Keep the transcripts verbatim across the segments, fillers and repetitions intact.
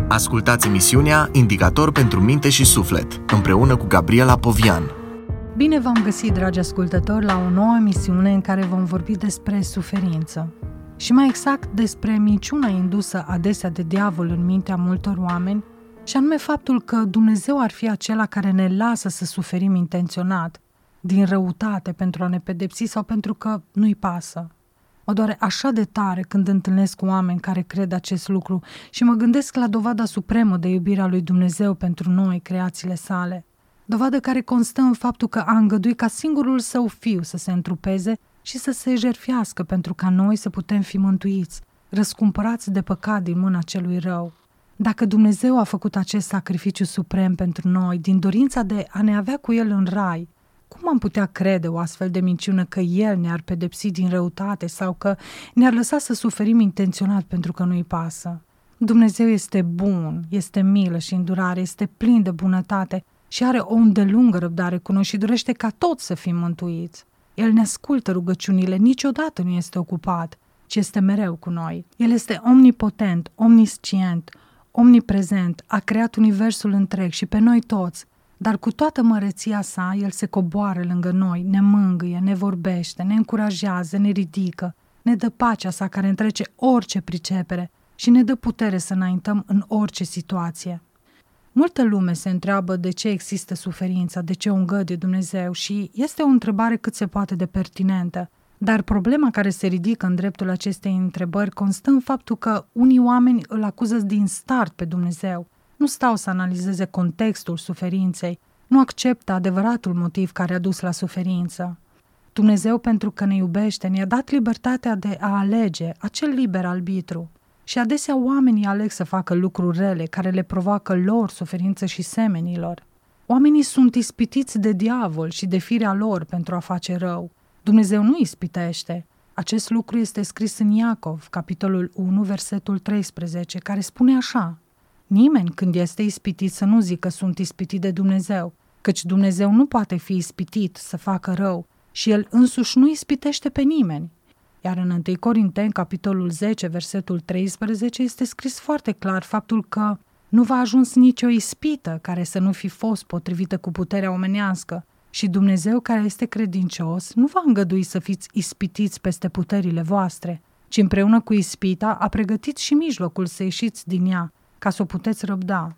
Ascultați emisiunea Indicator pentru minte și suflet, împreună cu Gabriela Povian. Bine v-am găsit, dragi ascultători, la o nouă emisiune în care vom vorbi despre suferință. Și mai exact despre minciuna indusă adesea de diavol în mintea multor oameni, și anume faptul că Dumnezeu ar fi acela care ne lasă să suferim intenționat, din răutate, pentru a ne pedepsi sau pentru că nu-i pasă. Mă doare așa de tare când întâlnesc oameni care cred acest lucru și mă gândesc la dovada supremă de iubirea lui Dumnezeu pentru noi, creațiile sale. Dovadă care constă în faptul că a îngăduit ca singurul său fiu să se întrupeze și să se jertfească pentru ca noi să putem fi mântuiți, răscumpărați de păcat din mâna celui rău. Dacă Dumnezeu a făcut acest sacrificiu suprem pentru noi, din dorința de a ne avea cu El în rai, cum am putea crede o astfel de minciună că El ne-ar pedepsi din răutate sau că ne-ar lăsa să suferim intenționat pentru că nu-i pasă? Dumnezeu este bun, este milă și îndurare, este plin de bunătate și are o îndelungă răbdare cu noi și dorește ca toți să fim mântuiți. El ne ascultă rugăciunile, niciodată nu este ocupat, ci este mereu cu noi. El este omnipotent, omniscient, omniprezent, a creat universul întreg și pe noi toți, dar cu toată măreția sa, El se coboară lângă noi, ne mângâie, ne vorbește, ne încurajează, ne ridică, ne dă pacea sa care întrece orice pricepere și ne dă putere să înaintăm în orice situație. Multă lume se întreabă de ce există suferința, de ce o îngăduie Dumnezeu și este o întrebare cât se poate de pertinentă. Dar problema care se ridică în dreptul acestei întrebări constă în faptul că unii oameni îl acuză din start pe Dumnezeu. Nu stau să analizeze contextul suferinței, nu acceptă adevăratul motiv care a dus la suferință. Dumnezeu, pentru că ne iubește, ne-a dat libertatea de a alege, acel liber arbitru. Și adesea oamenii aleg să facă lucruri rele care le provoacă lor suferință și semenilor. Oamenii sunt ispitiți de diavol și de firea lor pentru a face rău. Dumnezeu nu ispitește. Acest lucru este scris în Iacov, capitolul unu, versetul treisprezece, care spune așa: nimeni când este ispitit să nu zică sunt ispitit de Dumnezeu, căci Dumnezeu nu poate fi ispitit să facă rău și El însuși nu ispitește pe nimeni. Iar în întâi Corinteni, capitolul zece, versetul treisprezece, este scris foarte clar faptul că nu v-a ajuns nicio ispită care să nu fi fost potrivită cu puterea omenească și Dumnezeu, care este credincios, nu va îngădui să fiți ispitiți peste puterile voastre, ci împreună cu ispita a pregătit și mijlocul să ieșiți din ea, ca să o puteți răbda.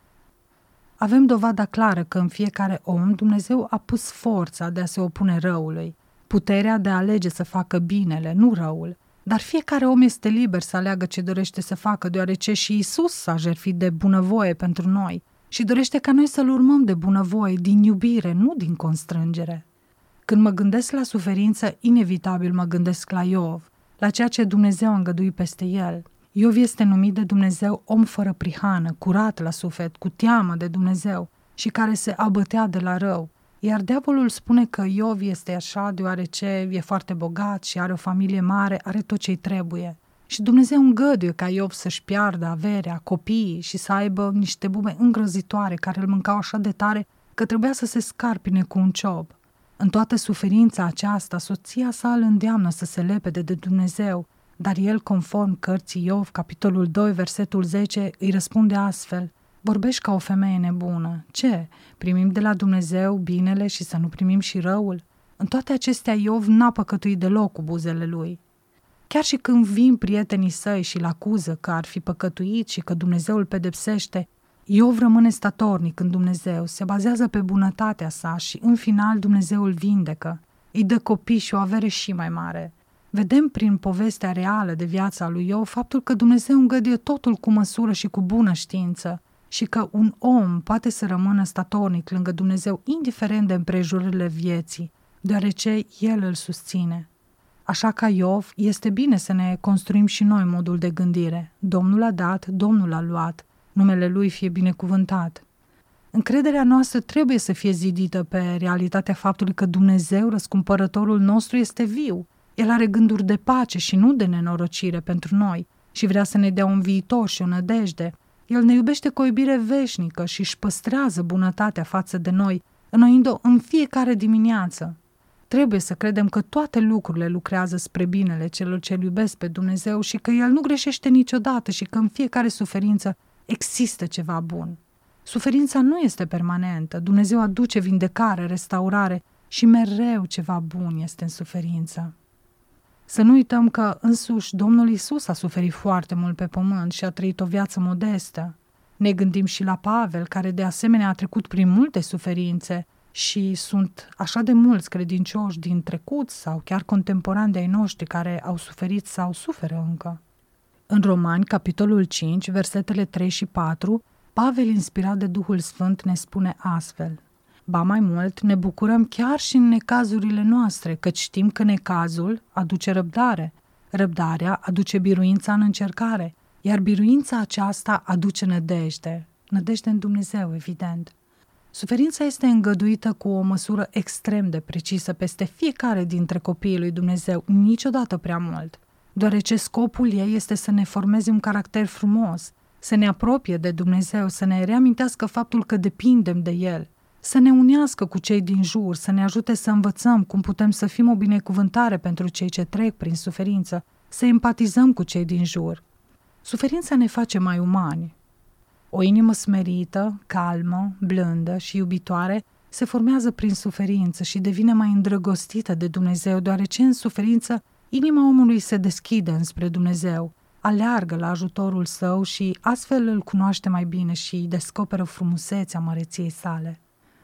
Avem dovada clară că în fiecare om Dumnezeu a pus forța de a se opune răului, puterea de a alege să facă binele, nu răul. Dar fiecare om este liber să aleagă ce dorește să facă, deoarece și Iisus s-a jertfit de bunăvoie pentru noi și dorește ca noi să-L urmăm de bunăvoie, din iubire, nu din constrângere. Când mă gândesc la suferință, inevitabil mă gândesc la Iov, la ceea ce Dumnezeu a îngăduit peste el. Iov este numit de Dumnezeu om fără prihană, curat la suflet, cu teamă de Dumnezeu și care se abătea de la rău. Iar diavolul spune că Iov este așa deoarece e foarte bogat și are o familie mare, are tot ce-i trebuie. Și Dumnezeu îngăduie ca Iov să-și piardă averea, copiii și să aibă niște bume îngrozitoare care îl mâncau așa de tare că trebuia să se scarpine cu un ciob. În toată suferința aceasta, soția sa îl îndeamnă să se lepede de Dumnezeu, dar el, conform cărții Iov, capitolul doi, versetul zece, îi răspunde astfel: vorbești ca o femeie nebună. Ce? Primim de la Dumnezeu binele și să nu primim și răul? În toate acestea Iov n-a păcătuit deloc cu buzele lui. Chiar și când vin prietenii săi și îl acuză că ar fi păcătuit și că Dumnezeu îl pedepsește, Iov rămâne statornic în Dumnezeu, se bazează pe bunătatea sa și în final Dumnezeu îl vindecă, îi dă copii și o avere și mai mare. Vedem prin povestea reală de viața lui Iov faptul că Dumnezeu îngăduie totul cu măsură și cu bună știință și că un om poate să rămână statornic lângă Dumnezeu indiferent de împrejurările vieții, deoarece El îl susține. Așa ca Iov, este bine să ne construim și noi modul de gândire. Domnul a dat, Domnul a luat, numele Lui fie binecuvântat. Încrederea noastră trebuie să fie zidită pe realitatea faptului că Dumnezeu, răscumpărătorul nostru, este viu. El are gânduri de pace și nu de nenorocire pentru noi și vrea să ne dea un viitor și o nădejde. El ne iubește cu o iubire veșnică și își păstrează bunătatea față de noi, înnoind-o în fiecare dimineață. Trebuie să credem că toate lucrurile lucrează spre binele celor ce îl iubesc pe Dumnezeu și că El nu greșește niciodată și că în fiecare suferință Există ceva bun. Suferința nu este permanentă. Dumnezeu aduce vindecare, restaurare și mereu ceva bun este în suferință. Să nu uităm că însuși Domnul Iisus a suferit foarte mult pe pământ și a trăit o viață modestă. Ne gândim și la Pavel, care de asemenea a trecut prin multe suferințe și sunt așa de mulți credincioși din trecut sau chiar contemporani de ai noștri care au suferit sau suferă încă. În Romani, capitolul cinci, versetele trei și patru, Pavel, inspirat de Duhul Sfânt, ne spune astfel: ba mai mult, ne bucurăm chiar și în necazurile noastre, căci știm că necazul aduce răbdare, răbdarea aduce biruința în încercare, iar biruința aceasta aduce nădejde, nădejde în Dumnezeu, evident. Suferința este îngăduită cu o măsură extrem de precisă peste fiecare dintre copiii lui Dumnezeu, niciodată prea mult, deoarece scopul ei este să ne formeze un caracter frumos, să ne apropie de Dumnezeu, să ne reamintească faptul că depindem de El, să ne unească cu cei din jur, să ne ajute să învățăm cum putem să fim o binecuvântare pentru cei ce trec prin suferință, să empatizăm cu cei din jur. Suferința ne face mai umani. O inimă smerită, calmă, blândă și iubitoare se formează prin suferință și devine mai îndrăgostită de Dumnezeu, deoarece în suferință inima omului se deschide înspre Dumnezeu, aleargă la ajutorul Său și astfel îl cunoaște mai bine și descoperă frumusețea măreției sale.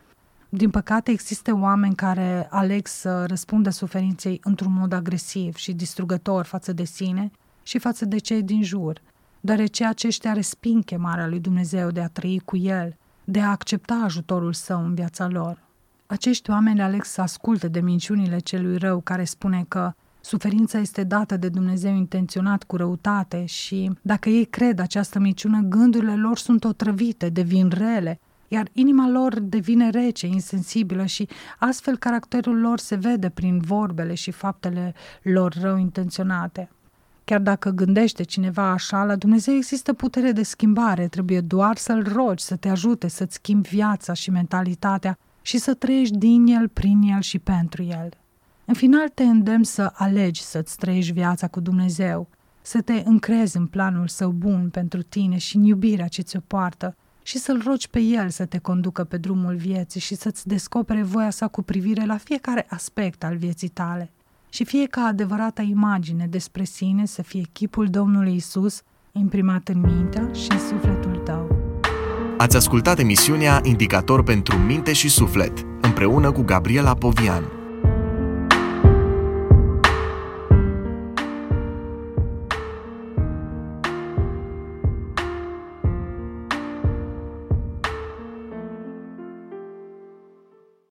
Din păcate, există oameni care aleg să răspundă suferinței într-un mod agresiv și distrugător față de sine și față de cei din jur, deoarece aceștia resping chemarea lui Dumnezeu de a trăi cu El, de a accepta ajutorul Său în viața lor. Acești oameni aleg să asculte de minciunile celui rău care spune că suferința este dată de Dumnezeu intenționat cu răutate și, dacă ei cred această minciună, gândurile lor sunt otrăvite, devin rele, iar inima lor devine rece, insensibilă și astfel caracterul lor se vede prin vorbele și faptele lor rău intenționate. Chiar dacă gândește cineva așa, la Dumnezeu există putere de schimbare, trebuie doar să-L rogi să te ajute să-ți schimbi viața și mentalitatea și să trăiești din El, prin El și pentru El. În final te îndemn să alegi să-ți trăiești viața cu Dumnezeu, să te încrezi în planul Său bun pentru tine și în iubirea ce ți-o poartă și să-L rogi pe El să te conducă pe drumul vieții și să-ți descopere voia Sa cu privire la fiecare aspect al vieții tale. Și fie ca adevărata imagine despre sine să fie chipul Domnului Iisus imprimat în mintea și în sufletul tău. Ați ascultat emisiunea Indicator pentru minte și suflet, împreună cu Gabriela Povian.